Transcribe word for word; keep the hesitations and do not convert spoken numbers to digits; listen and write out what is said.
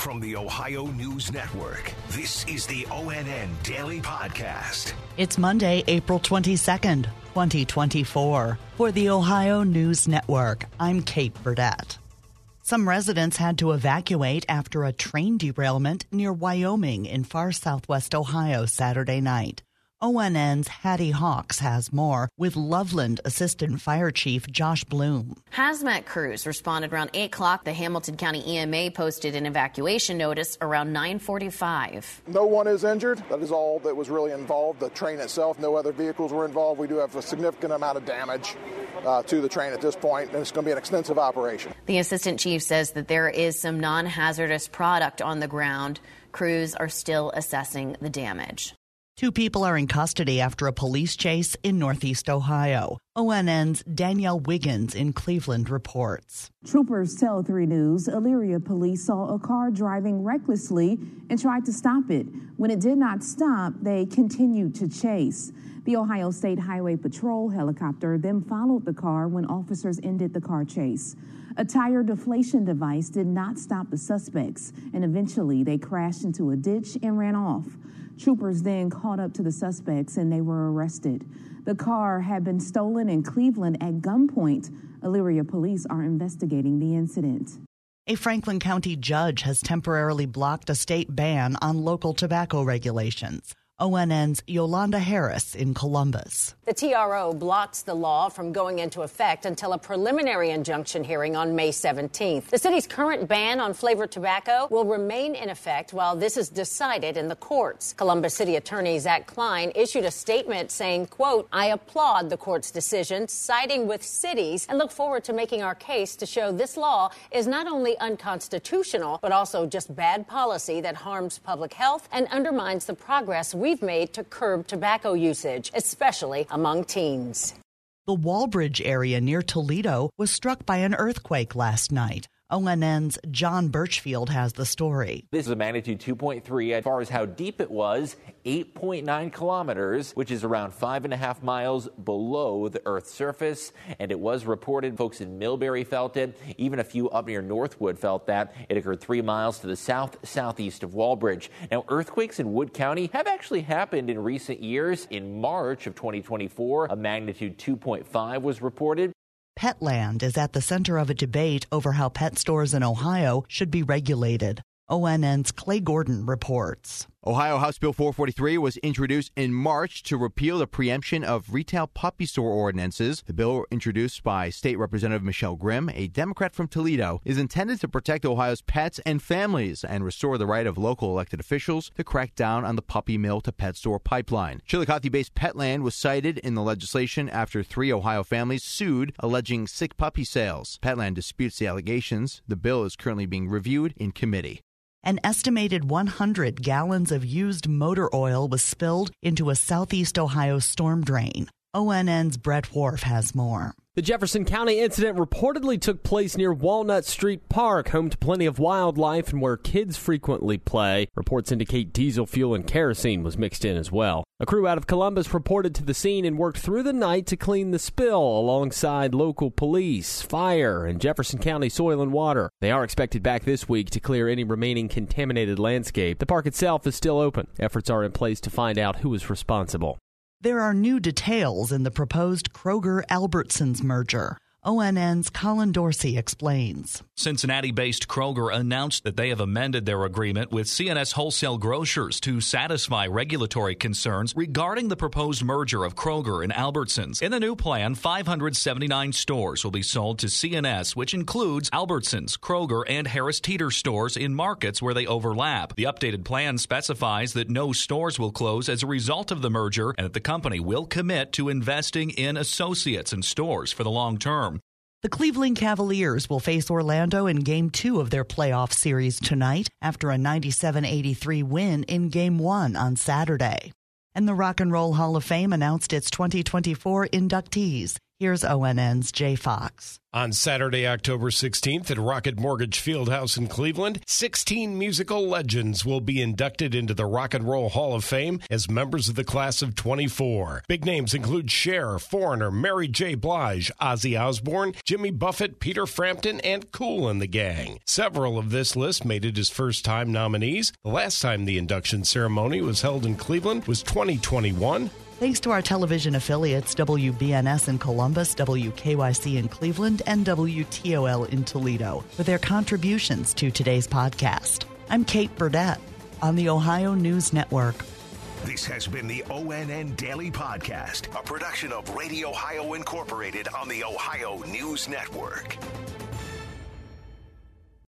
From the Ohio News Network, this is the O N N Daily Podcast. It's Monday, April twenty-second, twenty twenty-four. For the Ohio News Network, I'm Kate Burdett. Some residents had to evacuate after a train derailment near Wyoming in far southwest Ohio Saturday night. O N N's Hattie Hawks has more with Loveland Assistant Fire Chief Josh Bloom. Hazmat crews responded around eight o'clock. The Hamilton County E M A posted an evacuation notice around nine forty-five. No one is injured. That is all that was really involved. The train itself, no other vehicles were involved. We do have a significant amount of damage uh, to the train at this point, and it's going to be an extensive operation. The assistant chief says that there is some non-hazardous product on the ground. Crews are still assessing the damage. Two people are in custody after a police chase in Northeast Ohio. O N N's Danielle Wiggins in Cleveland reports. Troopers tell three News Elyria police saw a car driving recklessly and tried to stop it. When it did not stop, they continued to chase. The Ohio State Highway Patrol helicopter then followed the car when officers ended the car chase. A tire deflation device did not stop the suspects, and eventually they crashed into a ditch and ran off. Troopers then caught up to the suspects and they were arrested. The car had been stolen in Cleveland at gunpoint. Elyria police are investigating the incident. A Franklin County judge has temporarily blocked a state ban on local tobacco regulations. O N N's Yolanda Harris in Columbus. The T R O blocked the law from going into effect until a preliminary injunction hearing on May seventeenth. The city's current ban on flavored tobacco will remain in effect while this is decided in the courts. Columbus City Attorney Zach Klein issued a statement saying, quote, "I applaud the court's decision, siding with cities, and look forward to making our case to show this law is not only unconstitutional, but also just bad policy that harms public health and undermines the progress we've made to curb tobacco usage, especially among teens." The Walbridge area near Toledo was struck by an earthquake last night. O N N's John Birchfield has the story. This is a magnitude two point three. As far as how deep it was, eight point nine kilometers, which is around five and a half miles below the Earth's surface. And it was reported folks in Millbury felt it. Even a few up near Northwood felt that. It occurred three miles to the south-southeast of Walbridge. Now, earthquakes in Wood County have actually happened in recent years. In March of twenty twenty-four, a magnitude two point five was reported. Petland is at the center of a debate over how pet stores in Ohio should be regulated. O N N's Clay Gordon reports. Ohio House Bill four forty-three was introduced in March to repeal the preemption of retail puppy store ordinances. The bill, introduced by State Representative Michelle Grimm, a Democrat from Toledo, is intended to protect Ohio's pets and families and restore the right of local elected officials to crack down on the puppy mill to pet store pipeline. Chillicothe-based Petland was cited in the legislation after three Ohio families sued, alleging sick puppy sales. Petland disputes the allegations. The bill is currently being reviewed in committee. An estimated one hundred gallons of used motor oil was spilled into a southeast Ohio storm drain. O N N's Brett Wharf has more. The Jefferson County incident reportedly took place near Walnut Street Park, home to plenty of wildlife and where kids frequently play. Reports indicate diesel fuel and kerosene was mixed in as well. A crew out of Columbus reported to the scene and worked through the night to clean the spill alongside local police, fire, and Jefferson County Soil and Water. They are expected back this week to clear any remaining contaminated landscape. The park itself is still open. Efforts are in place to find out who is responsible. There are new details in the proposed Kroger-Albertsons merger. O N N's Colin Dorsey explains. Cincinnati-based Kroger announced that they have amended their agreement with C and S Wholesale Grocers to satisfy regulatory concerns regarding the proposed merger of Kroger and Albertsons. In the new plan, five hundred seventy-nine stores will be sold to C and S, which includes Albertsons, Kroger, and Harris Teeter stores in markets where they overlap. The updated plan specifies that no stores will close as a result of the merger and that the company will commit to investing in associates and stores for the long term. The Cleveland Cavaliers will face Orlando in Game two of their playoff series tonight after a ninety-seven eighty-three win in Game one on Saturday. And the Rock and Roll Hall of Fame announced its twenty twenty-four inductees. Here's O N N's Jay Fox. On Saturday, October sixteenth at Rocket Mortgage Fieldhouse in Cleveland, sixteen musical legends will be inducted into the Rock and Roll Hall of Fame as members of the class of twenty-four. Big names include Cher, Foreigner, Mary J. Blige, Ozzy Osbourne, Jimmy Buffett, Peter Frampton, and Kool and the Gang. Several of this list made it as first-time nominees. The last time the induction ceremony was held in Cleveland was twenty twenty-one. Thanks to our television affiliates W B N S in Columbus, W K Y C in Cleveland, and W T O L in Toledo for their contributions to today's podcast. I'm Kate Burdett on the Ohio News Network. This has been the O N N Daily Podcast, a production of Radio Ohio Incorporated on the Ohio News Network.